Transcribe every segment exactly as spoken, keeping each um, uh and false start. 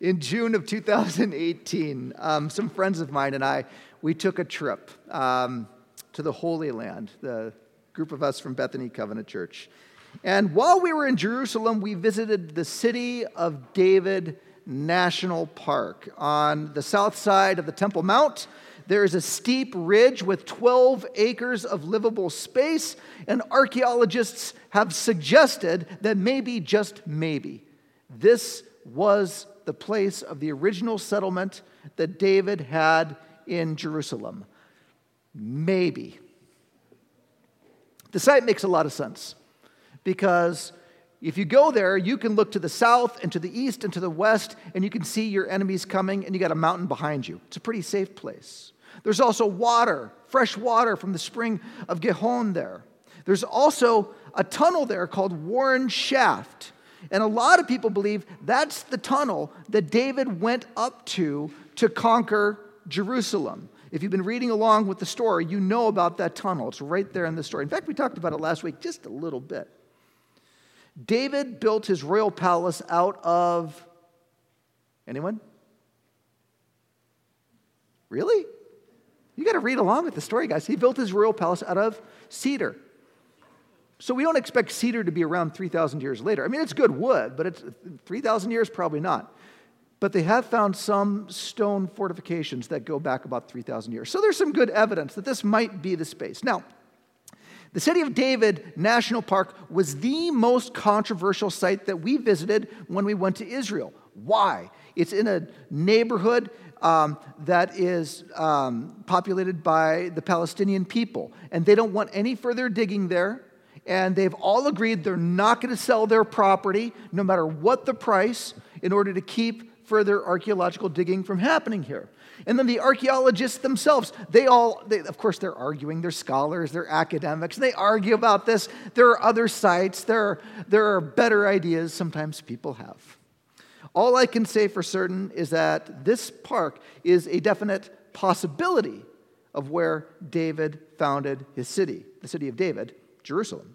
In June of two thousand eighteen, um, some friends of mine and I, we took a trip um, to the Holy Land, the group of us from Bethany Covenant Church. And while we were in Jerusalem, we visited the City of David National Park. On the south side of the Temple Mount, there is a steep ridge with twelve acres of livable space, and archaeologists have suggested that maybe, just maybe, this was the place of the original settlement that David had in Jerusalem. Maybe. The site makes a lot of sense because if you go there, you can look to the south and to the east and to the west, and you can see your enemies coming, and you got a mountain behind you. It's a pretty safe place. There's also water, fresh water from the spring of Gihon there. There's also a tunnel there called Warren Shaft. And a lot of people believe that's the tunnel that David went up to to conquer Jerusalem. If you've been reading along with the story, you know about that tunnel. It's right there in the story. In fact, we talked about it last week just a little bit. David built his royal palace out of... Anyone? Really? You got to read along with the story, guys. He built his royal palace out of cedar. So we don't expect cedar to be around three thousand years later. I mean, it's good wood, but it's three thousand years, probably not. But they have found some stone fortifications that go back about three thousand years. So there's some good evidence that this might be the space. Now, the City of David National Park was the most controversial site that we visited when we went to Israel. Why? It's in a neighborhood um, that is um, populated by the Palestinian people, and they don't want any further digging there. And they've all agreed they're not going to sell their property, no matter what the price, in order to keep further archaeological digging from happening here. And then the archaeologists themselves, they all, they, of course, they're arguing. They're scholars, they're academics. They argue about this. There are other sites. There are, there are better ideas sometimes people have. All I can say for certain is that this park is a definite possibility of where David founded his city, the city of David, Jerusalem.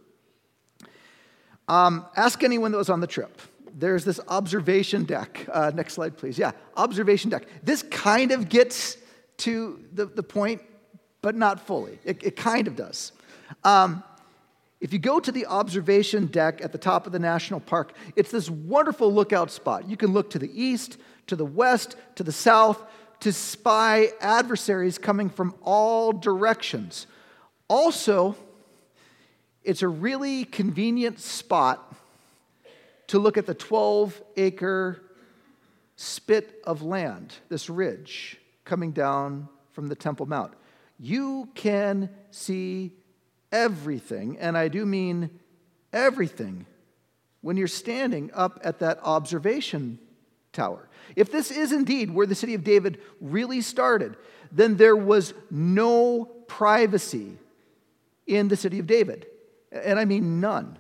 Um, ask anyone that was on the trip. There's this observation deck. Uh, next slide, please. Yeah, observation deck. This kind of gets to the, the point, but not fully. It, it kind of does. Um, if you go to the observation deck at the top of the national park, it's this wonderful lookout spot. You can look to the east, to the west, to the south, to spy adversaries coming from all directions. Also, it's a really convenient spot to look at the twelve-acre spit of land, this ridge coming down from the Temple Mount. You can see everything, and I do mean everything, when you're standing up at that observation tower. If this is indeed where the city of David really started, then there was no privacy in the city of David. And I mean none.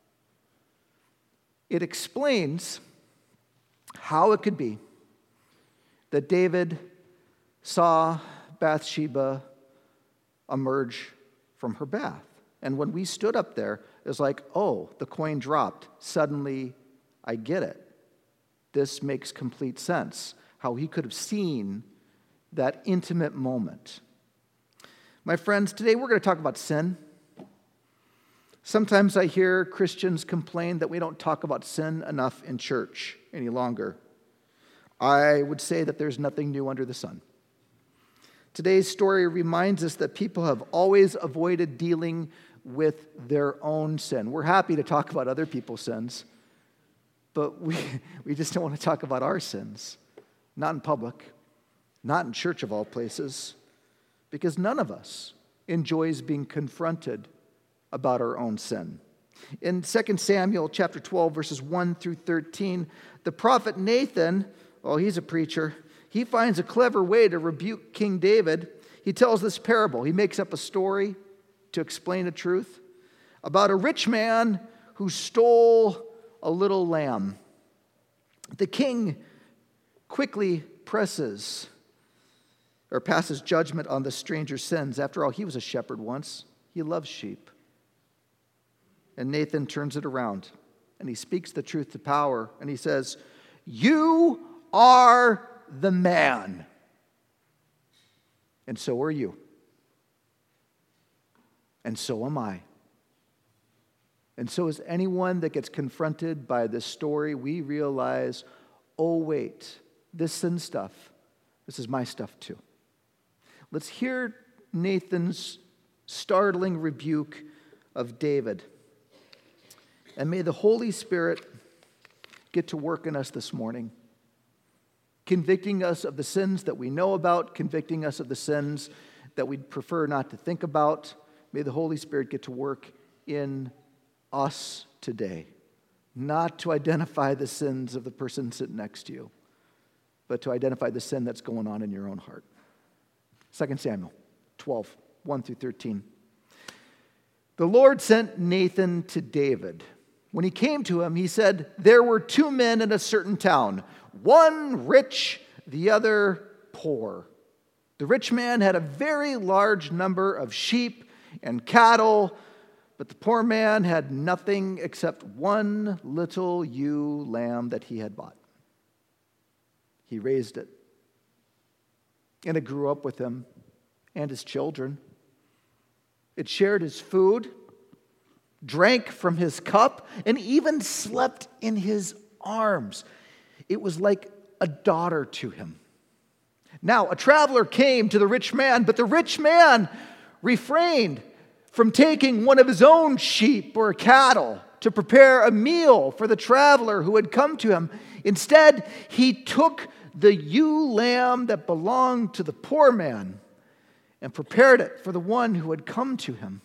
It explains how it could be that David saw Bathsheba emerge from her bath. And when we stood up there, it was like, oh, the coin dropped. Suddenly, I get it. This makes complete sense. How he could have seen that intimate moment. My friends, today we're going to talk about sin. Sometimes I hear Christians complain that we don't talk about sin enough in church any longer. I would say that there's nothing new under the sun. Today's story reminds us that people have always avoided dealing with their own sin. We're happy to talk about other people's sins, but we, we just don't want to talk about our sins. Not in public, not in church of all places, because none of us enjoys being confronted about our own sin. In Second Samuel chapter twelve, verses one through thirteen, the prophet Nathan, well, he's a preacher, he finds a clever way to rebuke King David. He tells this parable. He makes up a story to explain a truth about a rich man who stole a little lamb. The king quickly presses or passes judgment on the stranger's sins. After all, he was a shepherd once. He loves sheep. And Nathan turns it around, and he speaks the truth to power, and he says, "You are the man. And so are you. And so am I. And so is anyone that gets confronted by this story. We realize, oh wait, this sin stuff, this is my stuff too. Let's hear Nathan's startling rebuke of David. And may the Holy Spirit get to work in us this morning, convicting us of the sins that we know about, convicting us of the sins that we'd prefer not to think about. May the Holy Spirit get to work in us today, not to identify the sins of the person sitting next to you, but to identify the sin that's going on in your own heart. Second Samuel twelve, one through thirteen. The Lord sent Nathan to David. When he came to him, he said, there were two men in a certain town, one rich, the other poor. The rich man had a very large number of sheep and cattle, but the poor man had nothing except one little ewe lamb that he had bought. He raised it, and it grew up with him and his children. It shared his food, drank from his cup, and even slept in his arms. It was like a daughter to him. Now, a traveler came to the rich man, but the rich man refrained from taking one of his own sheep or cattle to prepare a meal for the traveler who had come to him. Instead, he took the ewe lamb that belonged to the poor man and prepared it for the one who had come to him.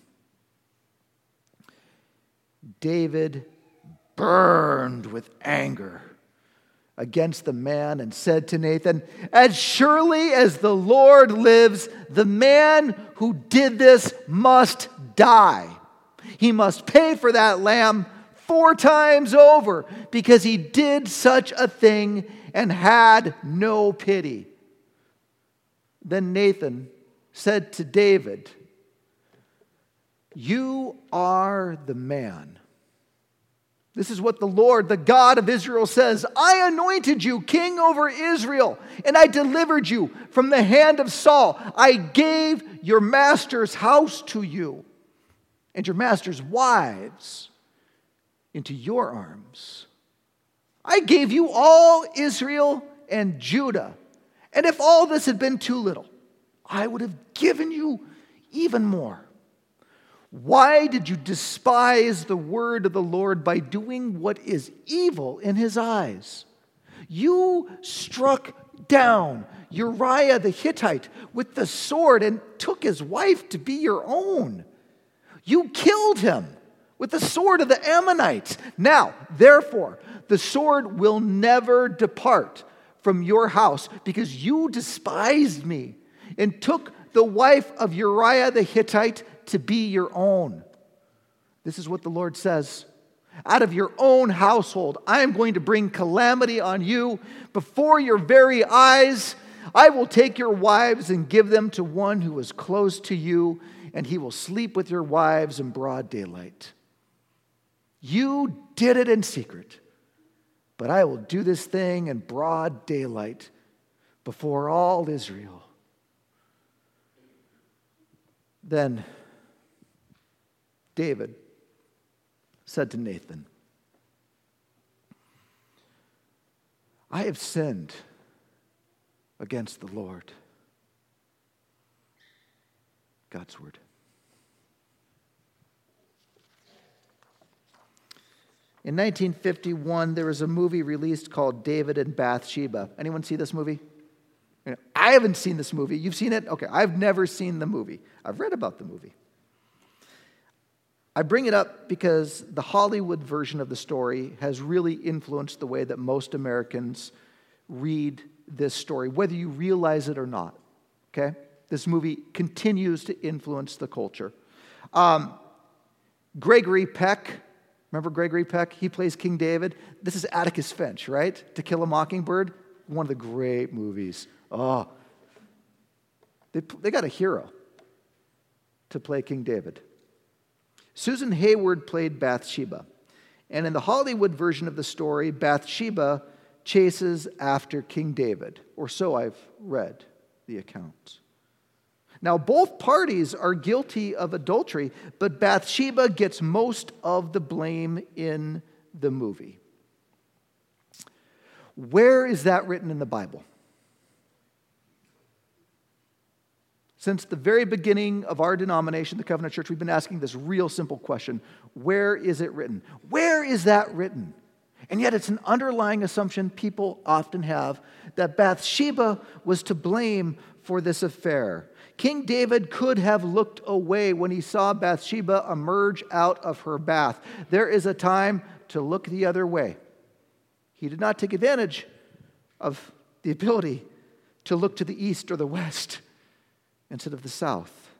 David burned with anger against the man and said to Nathan, as surely as the Lord lives, the man who did this must die. He must pay for that lamb four times over because he did such a thing and had no pity. Then Nathan said to David, you are the man. This is what the Lord, the God of Israel, says. I anointed you king over Israel, and I delivered you from the hand of Saul. I gave your master's house to you, and your master's wives into your arms. I gave you all Israel and Judah. And if all this had been too little, I would have given you even more. Why did you despise the word of the Lord by doing what is evil in his eyes? You struck down Uriah the Hittite with the sword and took his wife to be your own. You killed him with the sword of the Ammonites. Now, therefore, the sword will never depart from your house because you despised me and took the wife of Uriah the Hittite to be your own. This is what the Lord says. Out of your own household, I am going to bring calamity on you. Before your very eyes, I will take your wives and give them to one who is close to you, and he will sleep with your wives in broad daylight. You did it in secret, but I will do this thing in broad daylight before all Israel. Then David said to Nathan, I have sinned against the Lord. God's word. In nineteen fifty-one, there was a movie released called David and Bathsheba. Anyone see this movie? I haven't seen this movie. You've seen it? Okay, I've never seen the movie. I've read about the movie. I bring it up because the Hollywood version of the story has really influenced the way that most Americans read this story, whether you realize it or not. Okay? This movie continues to influence the culture. Um, Gregory Peck, remember Gregory Peck? He plays King David. This is Atticus Finch, right? To Kill a Mockingbird. One of the great movies. Oh, they, they got a hero to play King David. Susan Hayward played Bathsheba. And in the Hollywood version of the story, Bathsheba chases after King David, or so I've read the account. Now, both parties are guilty of adultery, but Bathsheba gets most of the blame in the movie. Where is that written in the Bible? Since the very beginning of our denomination, the Covenant Church, we've been asking this real simple question. Where is it written? Where is that written? And yet it's an underlying assumption people often have that Bathsheba was to blame for this affair. King David could have looked away when he saw Bathsheba emerge out of her bath. There is a time to look the other way. He did not take advantage of the ability to look to the east or the west instead of the south.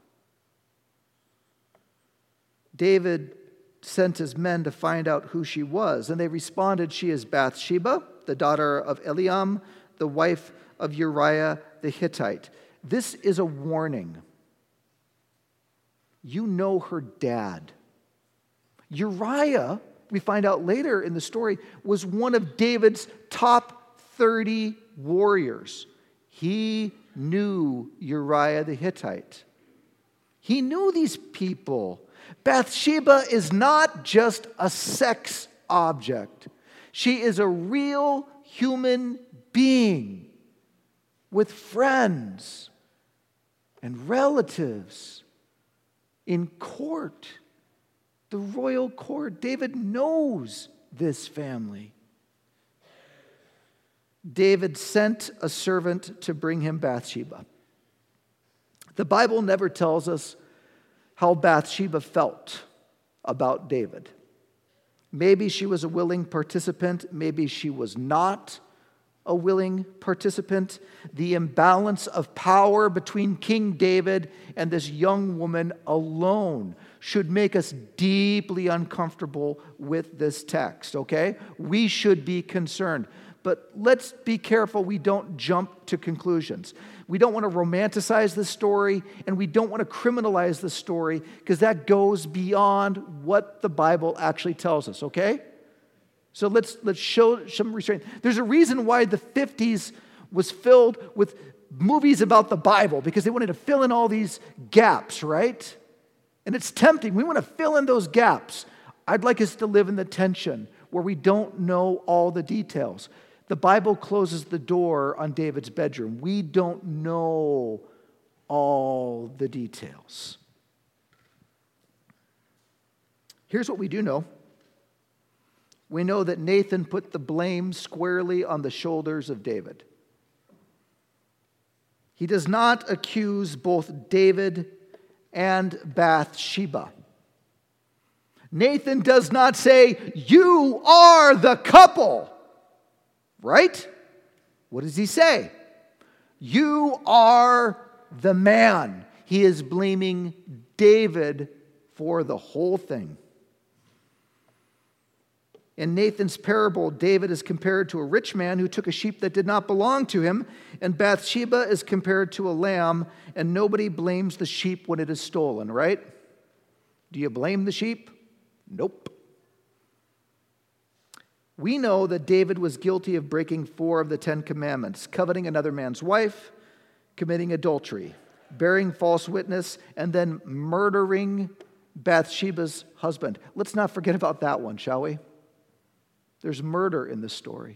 David sent his men to find out who she was, and they responded, "She is Bathsheba, the daughter of Eliam, the wife of Uriah the Hittite." This is a warning. You know her dad. Uriah, we find out later in the story, was one of David's top thirty warriors. He knew Uriah the Hittite. He knew these people. Bathsheba is not just a sex object. She is a real human being with friends and relatives in court, the royal court. David knows this family. David sent a servant to bring him Bathsheba. The Bible never tells us how Bathsheba felt about David. Maybe she was a willing participant, maybe she was not a willing participant. The imbalance of power between King David and this young woman alone should make us deeply uncomfortable with this text, okay? We should be concerned. But let's be careful we don't jump to conclusions. We don't want to romanticize the story, and we don't want to criminalize the story, because that goes beyond what the Bible actually tells us, okay? So let's let's show some restraint. There's a reason why the fifties was filled with movies about the Bible, because they wanted to fill in all these gaps, right? And it's tempting. We want to fill in those gaps. I'd like us to live in the tension where we don't know all the details. The Bible closes the door on David's bedroom. We don't know all the details. Here's what we do know. We know that Nathan put the blame squarely on the shoulders of David. He does not accuse both David and Bathsheba. Nathan does not say, "You are the couple." Right? What does he say? "You are the man." He is blaming David for the whole thing. In Nathan's parable, David is compared to a rich man who took a sheep that did not belong to him, and Bathsheba is compared to a lamb, and nobody blames the sheep when it is stolen, right? Do you blame the sheep? Nope. We know that David was guilty of breaking four of the Ten Commandments: coveting another man's wife, committing adultery, bearing false witness, and then murdering Bathsheba's husband. Let's not forget about that one, shall we? There's murder in this story.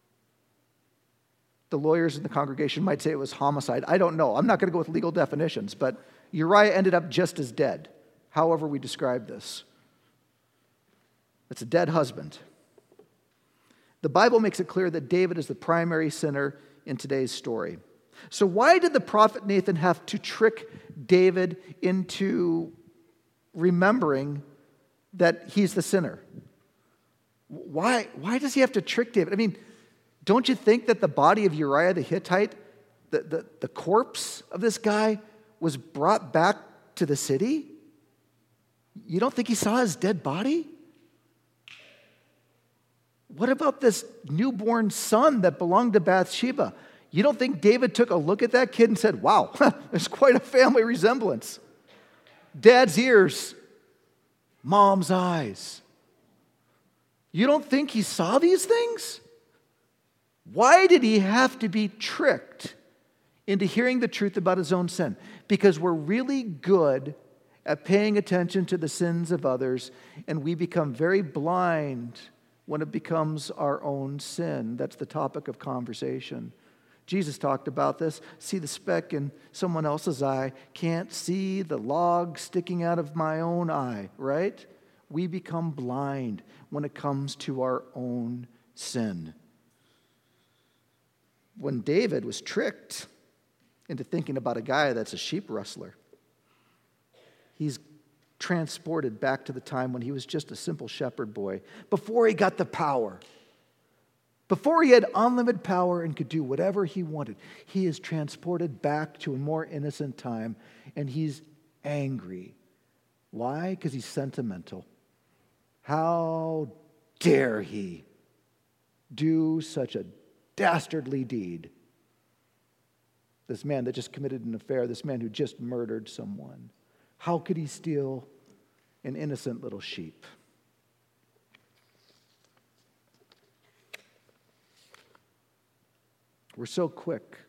The lawyers in the congregation might say it was homicide. I don't know. I'm not going to go with legal definitions, but Uriah ended up just as dead, however we describe this. It's a dead husband. The Bible makes it clear that David is the primary sinner in today's story. So why did the prophet Nathan have to trick David into remembering that he's the sinner? Why, why does he have to trick David? I mean, don't you think that the body of Uriah the Hittite, the, the, the corpse of this guy, was brought back to the city? You don't think he saw his dead body? What about this newborn son that belonged to Bathsheba? You don't think David took a look at that kid and said, "Wow, there's quite a family resemblance. Dad's ears, mom's eyes." You don't think he saw these things? Why did he have to be tricked into hearing the truth about his own sin? Because we're really good at paying attention to the sins of others, and we become very blind when it becomes our own sin. That's the topic of conversation. Jesus talked about this. See the speck in someone else's eye, can't see the log sticking out of my own eye, right? We become blind when it comes to our own sin. When David was tricked into thinking about a guy that's a sheep rustler, he's transported back to the time when he was just a simple shepherd boy, before he got the power, before he had unlimited power and could do whatever he wanted. He is transported back to a more innocent time, and he's angry. Why? Because he's sentimental. How dare he do such a dastardly deed? This man that just committed an affair, this man who just murdered someone. How could he steal an innocent little sheep? We're so quick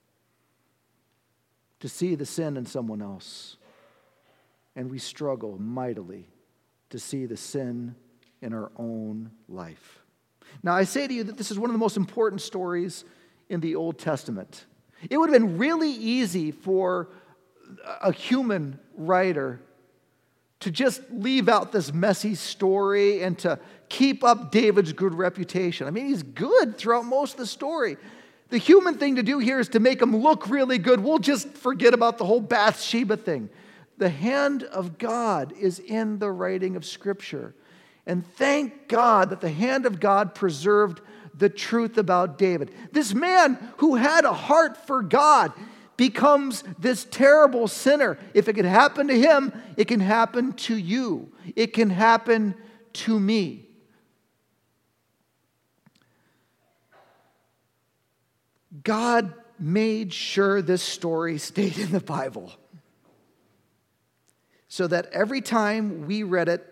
to see the sin in someone else, and we struggle mightily to see the sin in our own life. Now, I say to you that this is one of the most important stories in the Old Testament. It would have been really easy for a human writer to just leave out this messy story and to keep up David's good reputation. I mean, he's good throughout most of the story. The human thing to do here is to make him look really good. We'll just forget about the whole Bathsheba thing. The hand of God is in the writing of Scripture. And thank God that the hand of God preserved the truth about David. This man who had a heart for God becomes this terrible sinner. If it can happen to him, it can happen to you. It can happen to me. God made sure this story stayed in the Bible so that every time we read it,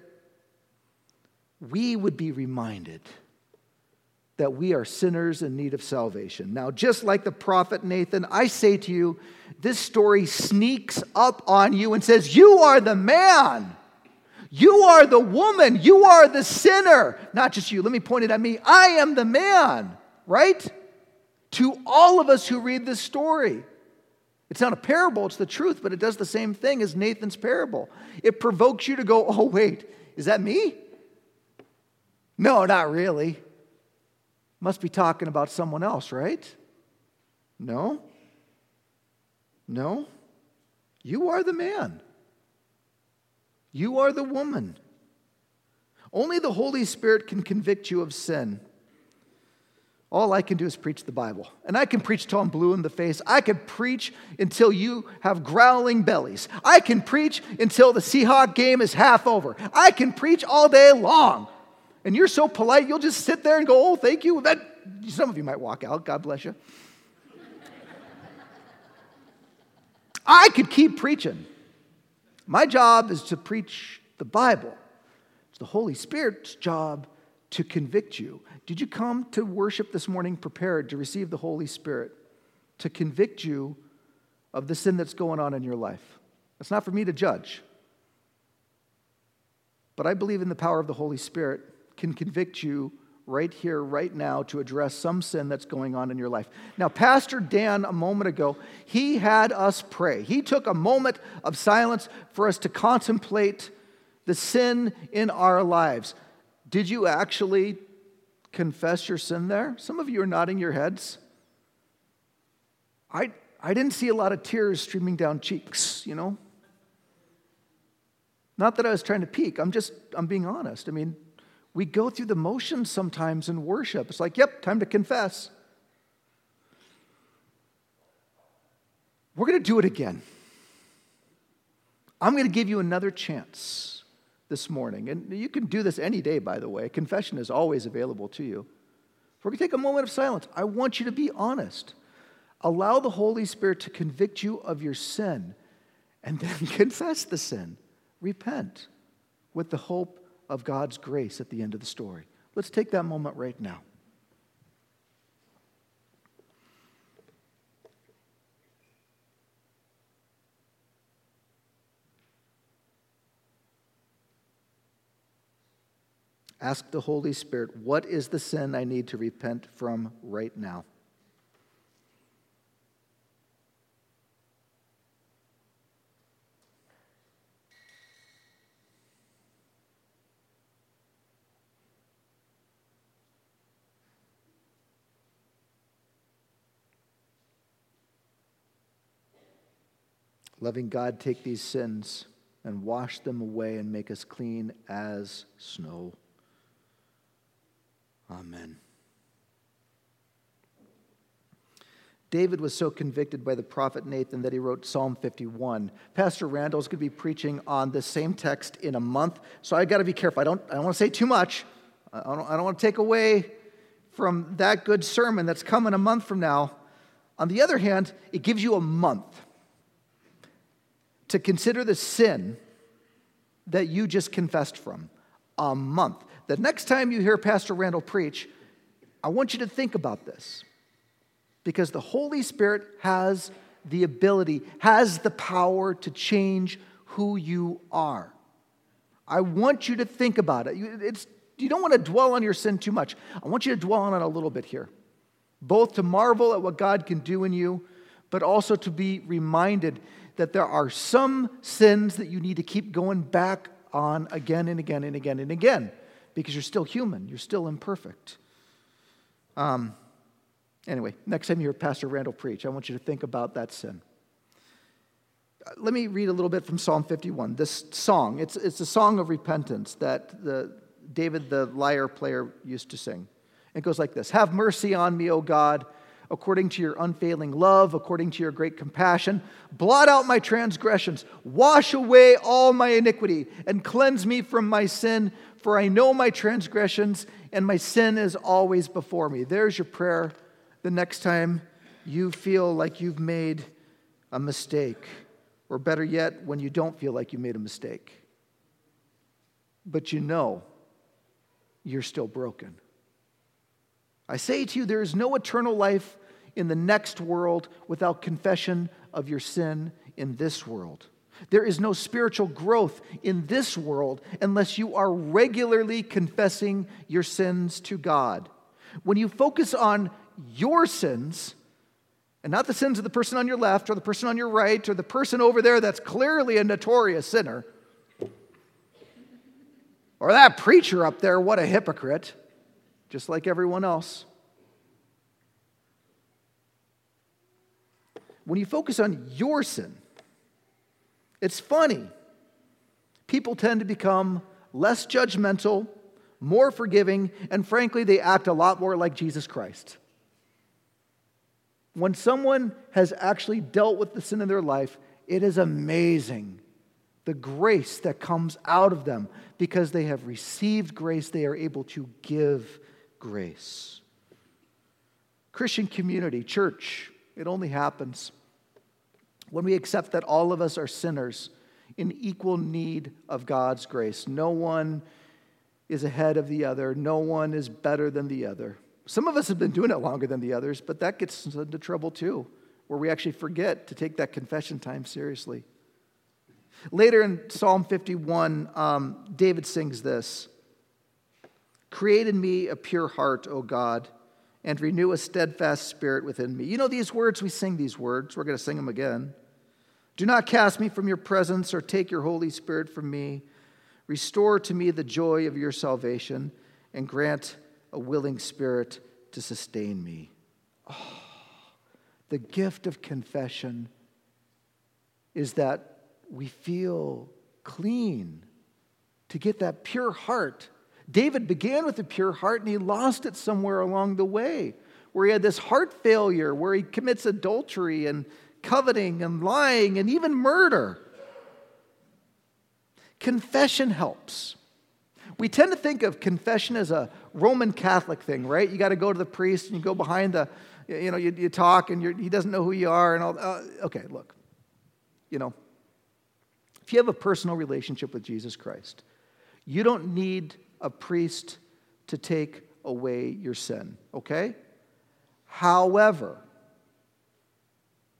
we would be reminded that we are sinners in need of salvation. Now, just like the prophet Nathan, I say to you, this story sneaks up on you and says, you are the man. You are the woman. You are the sinner. Not just you. Let me point it at me. I am the man, right? To all of us who read this story. It's not a parable, it's the truth, but it does the same thing as Nathan's parable. It provokes you to go, oh, wait, is that me? No, not really. Must be talking about someone else, right? No. No. You are the man. You are the woman. Only the Holy Spirit can convict you of sin. All I can do is preach the Bible. And I can preach till I'm blue in the face. I can preach until you have growling bellies. I can preach until the Seahawk game is half over. I can preach all day long. And you're so polite, you'll just sit there and go, oh, thank you. That, some of you might walk out. God bless you. I could keep preaching. My job is to preach the Bible. It's the Holy Spirit's job to convict you. Did you come to worship this morning prepared to receive the Holy Spirit to convict you of the sin that's going on in your life? It's not for me to judge. But I believe in the power of the Holy Spirit can convict you right here, right now, to address some sin that's going on in your life. Now, Pastor Dan, a moment ago, he had us pray. He took a moment of silence for us to contemplate the sin in our lives. Did you actually confess your sin there? Some of you are nodding your heads. I, I didn't see a lot of tears streaming down cheeks, you know. Not that I was trying to peek. I'm just, I'm being honest. I mean, we go through the motions sometimes in worship. It's like, yep, time to confess. We're going to do it again. I'm going to give you another chance this morning. And you can do this any day, by the way. Confession is always available to you. We're going to take a moment of silence. I want you to be honest. Allow the Holy Spirit to convict you of your sin and then confess the sin. Repent with the hope of God's grace at the end of the story. Let's take that moment right now. Ask the Holy Spirit, what is the sin I need to repent from right now? Loving God, take these sins and wash them away and make us clean as snow. Amen. David was so convicted by the prophet Nathan that he wrote Psalm fifty-one. Pastor Randall's going to be preaching on this same text in a month, so I got to be careful. I don't, I don't want to say too much. I don't, I don't want to take away from that good sermon that's coming a month from now. On the other hand, it gives you a month to consider the sin that you just confessed from. A month. The next time you hear Pastor Randall preach, I want you to think about this. Because the Holy Spirit has the ability, has the power to change who you are. I want you to think about it. It's, you don't want to dwell on your sin too much. I want you to dwell on it a little bit here. Both to marvel at what God can do in you, but also to be reminded that there are some sins that you need to keep going back on again and again and again and again, because you're still human, you're still imperfect. Um, anyway, next time you hear Pastor Randall preach, I want you to think about that sin. Let me read a little bit from Psalm fifty-one. This song, it's, it's a song of repentance that the, David the lyre player used to sing. It goes like this: Have mercy on me, O God, according to your unfailing love, according to your great compassion. Blot out my transgressions, wash away all my iniquity, and cleanse me from my sin, for I know my transgressions, and my sin is always before me. There's your prayer the next time you feel like you've made a mistake, or better yet, when you don't feel like you made a mistake. But you know you're still broken. I say to you, there is no eternal life in the next world without confession of your sin in this world. There is no spiritual growth in this world unless you are regularly confessing your sins to God. When you focus on your sins, and not the sins of the person on your left or the person on your right or the person over there that's clearly a notorious sinner, or that preacher up there, what a hypocrite, just like everyone else. When you focus on your sin, it's funny. People tend to become less judgmental, more forgiving, and frankly, they act a lot more like Jesus Christ. When someone has actually dealt with the sin in their life, it is amazing the grace that comes out of them. Because they have received grace, they are able to give grace. Christian community, church, it only happens when we accept that all of us are sinners in equal need of God's grace. No one is ahead of the other. No one is better than the other. Some of us have been doing it longer than the others, but that gets us into trouble too, where we actually forget to take that confession time seriously. Later in Psalm fifty-one, um, David sings this: Create in me a pure heart, O God, and renew a steadfast spirit within me. You know these words? We sing these words. We're going to sing them again. Do not cast me from your presence or take your Holy Spirit from me. Restore to me the joy of your salvation and grant a willing spirit to sustain me. Oh, the gift of confession is that we feel clean, to get that pure heart. David began with a pure heart and he lost it somewhere along the way, where he had this heart failure, where he commits adultery and coveting and lying and even murder. Confession helps. We tend to think of confession as a Roman Catholic thing, right? You got to go to the priest and you go behind the, you know, you, you talk and you're, he doesn't know who you are and all. Uh, okay, look, you know, if you have a personal relationship with Jesus Christ, you don't need a priest to take away your sin, okay? However,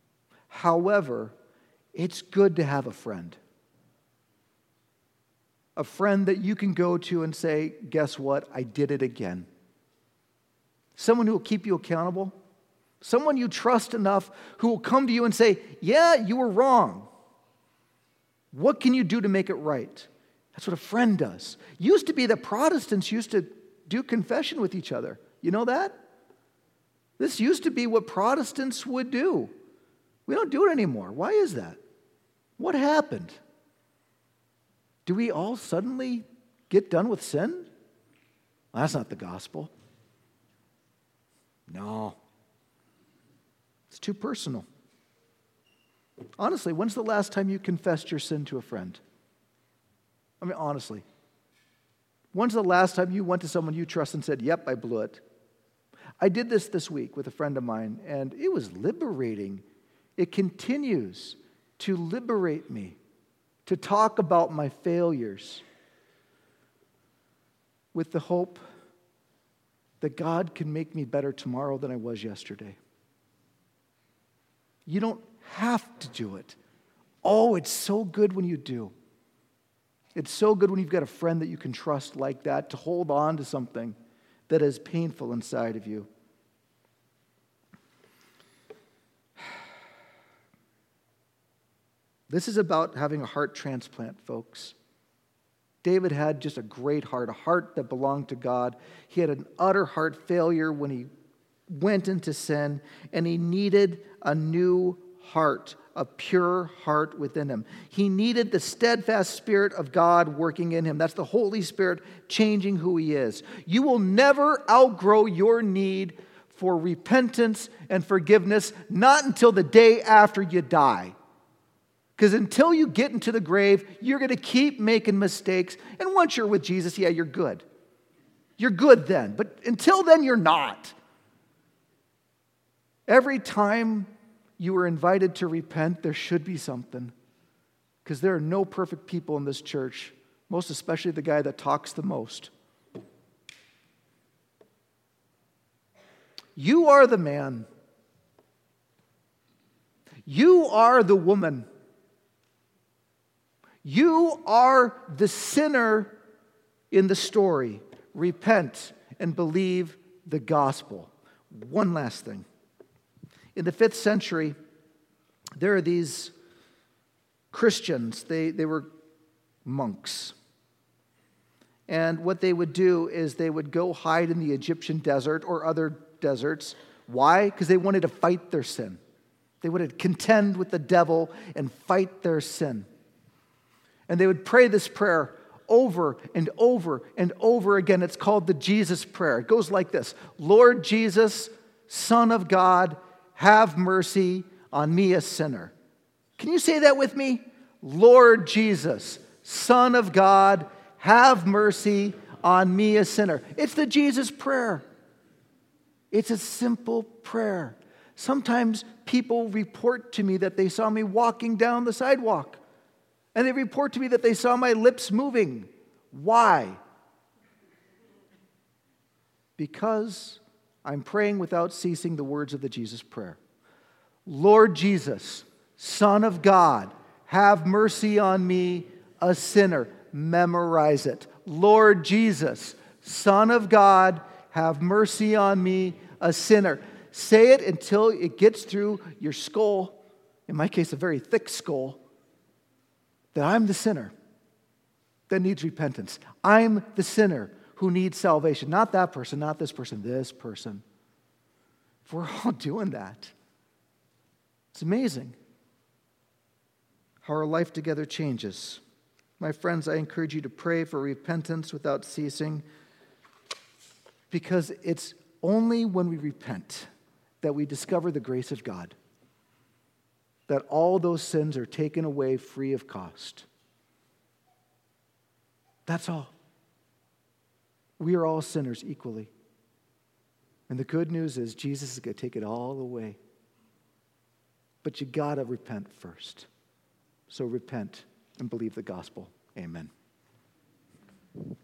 however, it's good to have a friend. A friend that you can go to and say, guess what? I did it again. Someone who will keep you accountable. Someone you trust enough who will come to you and say, yeah, you were wrong. What can you do to make it right? That's what a friend does. Used to be that Protestants used to do confession with each other. You know that? This used to be what Protestants would do. We don't do it anymore. Why is that? What happened? Do we all suddenly get done with sin? Well, that's not the gospel. No. It's too personal. Honestly, when's the last time you confessed your sin to a friend? I mean, honestly. When's the last time you went to someone you trust and said, yep, I blew it? I did this this week with a friend of mine, and it was liberating. It continues to liberate me, to talk about my failures with the hope that God can make me better tomorrow than I was yesterday. You don't have to do it. Oh, it's so good when you do. It's so good when you've got a friend that you can trust like that to hold on to something that is painful inside of you. This is about having a heart transplant, folks. David had just a great heart, a heart that belonged to God. He had an utter heart failure when he went into sin, and he needed a new heart, a pure heart within him. He needed the steadfast Spirit of God working in him. That's the Holy Spirit changing who he is. You will never outgrow your need for repentance and forgiveness, not until the day after you die. Because until you get into the grave, you're going to keep making mistakes. And once you're with Jesus, yeah, you're good. You're good then. But until then, you're not. Every time you are invited to repent, there should be something. Because there are no perfect people in this church, most especially the guy that talks the most. You are the man. You are the woman. You are the sinner in the story. Repent and believe the gospel. One last thing. In the fifth century, there are these Christians. They, they were monks. And what they would do is they would go hide in the Egyptian desert or other deserts. Why? Because they wanted to fight their sin. They wanted to contend with the devil and fight their sin. And they would pray this prayer over and over and over again. It's called the Jesus prayer. It goes like this: Lord Jesus, Son of God, have mercy on me, a sinner. Can you say that with me? Lord Jesus, Son of God, have mercy on me, a sinner. It's the Jesus prayer. It's a simple prayer. Sometimes people report to me that they saw me walking down the sidewalk. And they report to me that they saw my lips moving. Why? Because I'm praying without ceasing the words of the Jesus prayer. Lord Jesus, Son of God, have mercy on me, a sinner. Memorize it. Lord Jesus, Son of God, have mercy on me, a sinner. Say it until it gets through your skull, in my case, a very thick skull, that I'm the sinner that needs repentance. I'm the sinner who needs salvation. Not that person, not this person, this person. If we're all doing that, it's amazing how our life together changes. My friends, I encourage you to pray for repentance without ceasing, because it's only when we repent that we discover the grace of God, that all those sins are taken away free of cost. That's all. We are all sinners equally. And the good news is Jesus is going to take it all away. But you got to repent first. So repent and believe the gospel. Amen.